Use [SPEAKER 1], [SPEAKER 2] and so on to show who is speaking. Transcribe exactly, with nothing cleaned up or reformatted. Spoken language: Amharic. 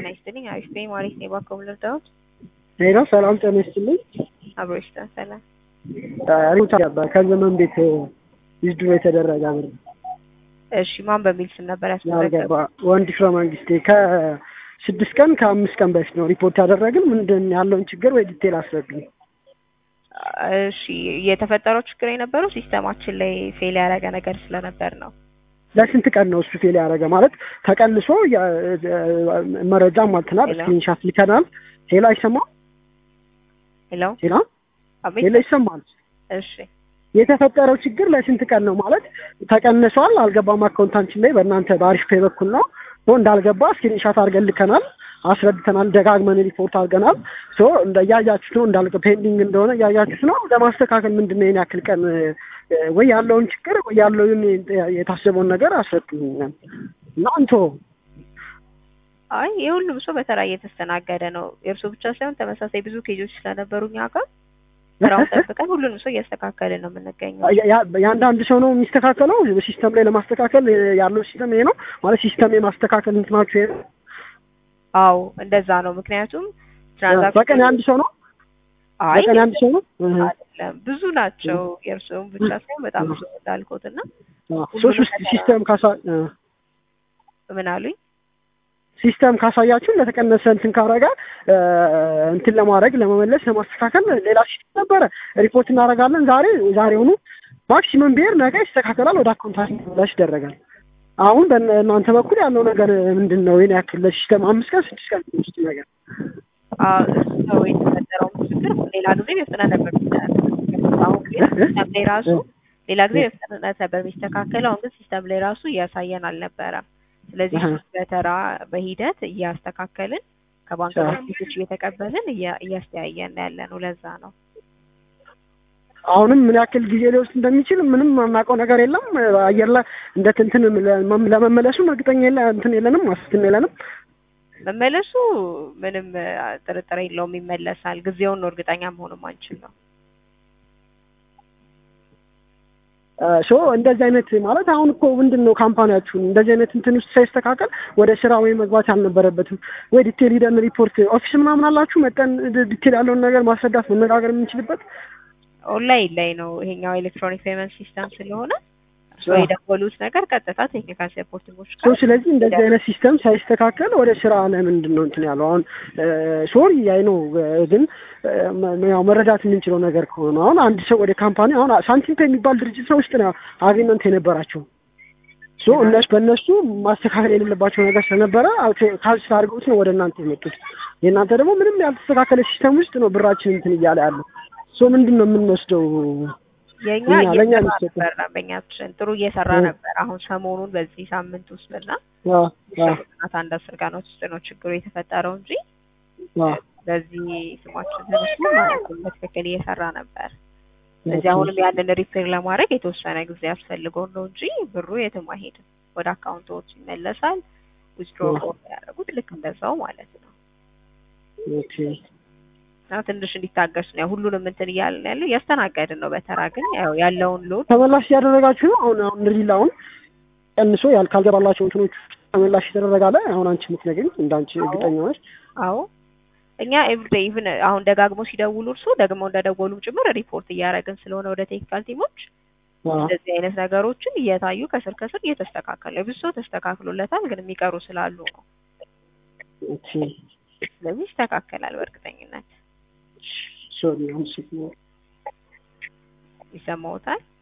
[SPEAKER 1] ጤና ይስጥልኝ። አሪፍ ነኝ ማለት ነው። ባከው ልርዳዎት?
[SPEAKER 2] ሄሎ ሰላም ጤና ይስጥልኝ።
[SPEAKER 1] አብሮሽ ሰላም።
[SPEAKER 2] ሪታ ነበር ከዘመን ቤት ይዝዱ የተደረገ ብር።
[SPEAKER 1] እሺ ማን በሚል ስም ነበር ያስመዘገበው?
[SPEAKER 2] ወንድ ፍራ መንግስቴ ከስድስት ቀን ከአምስት ቀን በፊት ነው ሪፖርት ያደረግን። ምንድን ያለውን ችግር ወይ ዲቴል አስረዱኝ።
[SPEAKER 1] እሺ የተፈጠረው ችግር የነበረው ሲስተማችን ላይ ፌል ያደረገ ነገር ስለነበር ነው።
[SPEAKER 2] ለስንት ቀን ነው እሱ ፌል ያደረገ? ማለት ተቀልሶ መረጃ ማልተናል ስክሪንሻት ልከናል። ሄሎ አይሰማም?
[SPEAKER 1] ሄሎ
[SPEAKER 2] ሄሎ
[SPEAKER 1] አቤት
[SPEAKER 2] ሄሎ ይሰማል?
[SPEAKER 1] እሺ
[SPEAKER 2] የተፈጠረው ችግር ለስንት ቀን ነው? ማለት ተቀንሷል አልገባም አካውንታችን ላይ በእናንተ በአሪፍ ፔይ በኩል ነው ሶ እንዳልገባ ስክሪንሻት አድርገን ልከናል፣ አስረድተናል፣ ደጋግመን ሪፖርት አድርገናል። ሶ እንደያያችሁት ነው እንዳልገባ ፔንዲንግ እንደሆነ ያያችሁት ነው። ለማስተካከል ምንድነው የኔ ያክል ቀን ወይ ያለውን ችግር ወይ ያለውን የታሰበውን ነገር አስረዱኝ እና አንተ
[SPEAKER 1] አይ የሁሉም ሰው በተራ እየተስተናገደ ነው። የእርሱ ብቻ ሳይሆን ተመሳሳይ ብዙ ኬጆች ስለነበሩኝ አቃም ስራውን ጠብቀን ሁሉንም ሰው እያስተካከልን ነው የምንገኘው።
[SPEAKER 2] ያንዳንድ ሰው ነው የሚስተካከለው። በሲስተም ላይ ለማስተካከል ያለው ሲስተም ይሄ ነው ማለት ሲስተም የማስተካከል እንትናችሁ ይሄ ነው።
[SPEAKER 1] አዎ እንደዛ ነው። ምክንያቱም ትራንዛክሽን
[SPEAKER 2] በቀን አንድ ሰው ነው
[SPEAKER 1] አይ
[SPEAKER 2] በቀን አንድ ሰው ነው
[SPEAKER 1] አይደለም ብዙ ናቸው። የእርሱም ብቻ ሳይሆን በጣም ብዙ እንዳልኩትና
[SPEAKER 2] ሶስት ሲስተም ካሳ
[SPEAKER 1] ምን አሉኝ
[SPEAKER 2] ሲስተም ካሳያችሁ ለተቀነሰ እንትን ካረጋ እንትን ለማድረግ ለመመለስ ለማስተካከል ሌላ ሲስተም ነበረ። ሪፖርት እናደርጋለን ዛሬ ዛሬውኑ ማክሲመም ቢር ነገ ይስተካከላል፣ ወደ አካውንታችን ላይ ይደረጋል። አሁን በእናንተ በኩል ያለው ነገር ምንድነው? የኔ ያክል ለሲስተም አምስት ቀን ስድስት ቀን ውስጥ ነገር
[SPEAKER 1] አዎ ነው የተፈጠረው ችግር። ሌላ ጊዜ በፍጥነት ነበር አሁን ሲስተም ላይ ራሱ ሌላ ጊዜ በፍጥነት ነበር የሚስተካከለው። አሁን ግን ሲስተም ላይ ራሱ እያሳየን አልነበረም። ስለዚህ በተራ በሂደት እያስተካከልን ከባንክ ቤቶች እየተቀበልን እያስተያየን ያለ ነው። ለዛ ነው
[SPEAKER 2] አሁንም ምን ያክል ጊዜ ሊወስድ እንደሚችል ምንም የማውቀው ነገር የለም። አየር ላይ እንደ እንትን ለመመለሱ እርግጠኛ የለ እንትን የለንም ማስተን የለንም።
[SPEAKER 1] መመለሱ ምንም ጥርጥር የለውም ይመለሳል። ጊዜውን ነው እርግጠኛ መሆኑን ማንችል ነው።
[SPEAKER 2] ሶ እንደዚህ አይነት ማለት አሁን እኮ ምንድነው ካምፓኒያችሁ እንደዚህ አይነት እንትን ውስጥ ሳይስተካከል ወደ ስራ ወይ መግባት አልነበረበትም ወይ? ዲቴል ሂደን ሪፖርት ኦፊስ ምናምን አላችሁ መጠን ዲቴል ያለውን ነገር ማስረዳት መነጋገር የምንችልበት
[SPEAKER 1] ኦንላይን ላይ ነው። ይሄኛው ኤሌክትሮኒክ ፔመንት ሲስተም ስለሆነ ሶ የደወሉት ነገር ቀጥታ ቴክኒካል ሰፖርቲንጎች
[SPEAKER 2] ሶ ስለዚህ እንደዚህ አይነት ሲስተም ሳይስተካከል ወደ ስራ ለምንድን ነው እንትን ያለው? አሁን ሶሪ አይ ነው ግን ያው መረዳት የምንችለው ነገር ከሆነ አሁን አንድ ሰው ወደ ካምፓኒ አሁን ሳንቲም ፔይ የሚባል ድርጅት ነው ውስጥ ነው አግሪመንት የነበራቸው ሶ እነሱ በእነሱ ማስተካከል የሌለባቸው ነገር ስለነበረ ካልስ አድርገውት ነው ወደ እናንተ የመጡት። የእናንተ ደግሞ ምንም ያልተስተካከለ ሲስተም ውስጥ ነው ብራችን እንትን እያለ ያለው። ሶ ምንድን ነው የምንወስደው?
[SPEAKER 1] የኛ ለኛ ነበር በእኛችን ጥሩ እየሰራ ነበር። አሁን ሰሞኑን በዚህ ሳምንት ውስጥና አዎ አዎ አንድ አስር ቀናት ውስጥ ነው ችግሩ የተፈጠረው እንጂ አዎ በዚህ ስማችን ተነስቶ ማለት ነው በትክክል እየሰራ ነበር። ስለዚህ አሁንም ያንን ሪፔር ለማድረግ የተወሰነ ጊዜ ያስፈልገው ነው እንጂ ብሩ የትም አይሄድም። ወደ አካውንቶች ይመለሳል። ዊዝድሮ ያደርጉት ልክ እንደዛው ማለት ነው።
[SPEAKER 2] ኦኬ
[SPEAKER 1] እና ትንሽ እንዲታገስ ነው ሁሉንም እንትን እያልን ያለው ያስተናገድን ነው። በተራ ግን ያው ያለውን ሎድ
[SPEAKER 2] ተመላሽ ያደረጋችሁ ነው። አሁን አሁን ሪላውን ቀንሶ ያል ካልገባላችሁ እንትኖች ተመላሽ ተደረጋለ። አሁን አንቺ የምትነግሪኝ እንዳንቺ እርግጠኛ ነሽ?
[SPEAKER 1] አዎ እኛ ኤቭሪዴይ ኢቭን አሁን ደጋግሞ ሲደውሉ እርሱ ደግሞ እንደደወሉም ጭምር ሪፖርት እያደረግን ስለሆነ ወደ ቴክኒካል ቲሞች እንደዚህ አይነት ነገሮችን እየታዩ ከስር ከስር እየተስተካከለ ብዙ ሰው ተስተካክሎለታል። ግን የሚቀሩ ስላሉ ነው።
[SPEAKER 2] ኦኬ
[SPEAKER 1] ስለዚህ ይስተካከላል በእርግጠኝነት።
[SPEAKER 2] ሶሪ አም ሲክ ነው
[SPEAKER 1] ይሰማውታል።